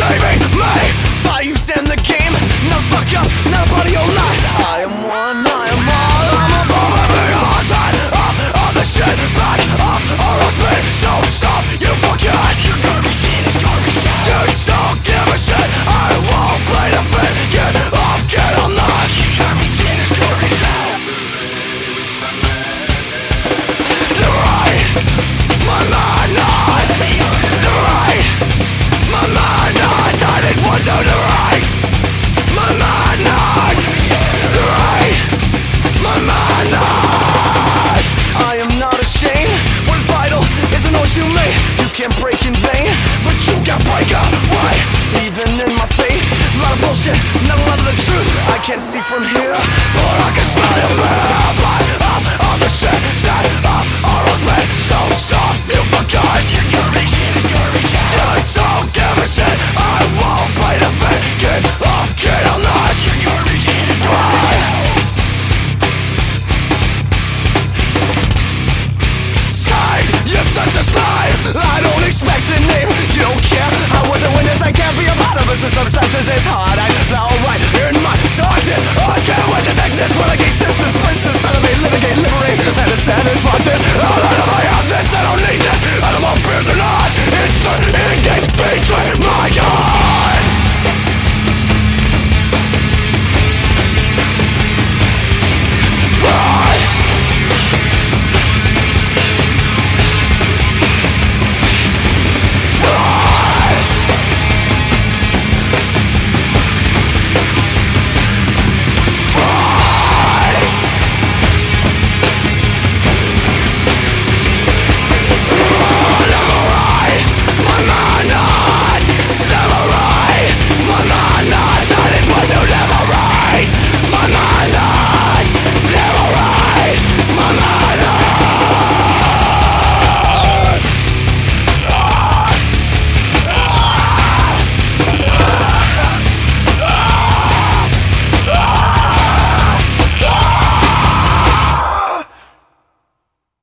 saving me. Thought you stand the game. No fuck up, not a part of your life. I am one, I am all. I'm above every outside of all the shit back off or else me. So soft, you forget. Your garbage in is garbage out. Dude, don't give a shit. I won't play the fit. Get off, get on this. Your garbage in is garbage out. The right, my madness. The right, my madness. I did one to the right. My madness. The right, my madness. I am not ashamed. What is vital is an ocean made. You can't break in vain, but you can break away. Even in my face, a lot of bullshit, not a lot of the truth. I can't see from here, but I can smell your breath. Light up all the shit that off or else me. So soft, you forgot. Your garbage in is garbage out. You don't give a shit. I won't play the fit. Get off, get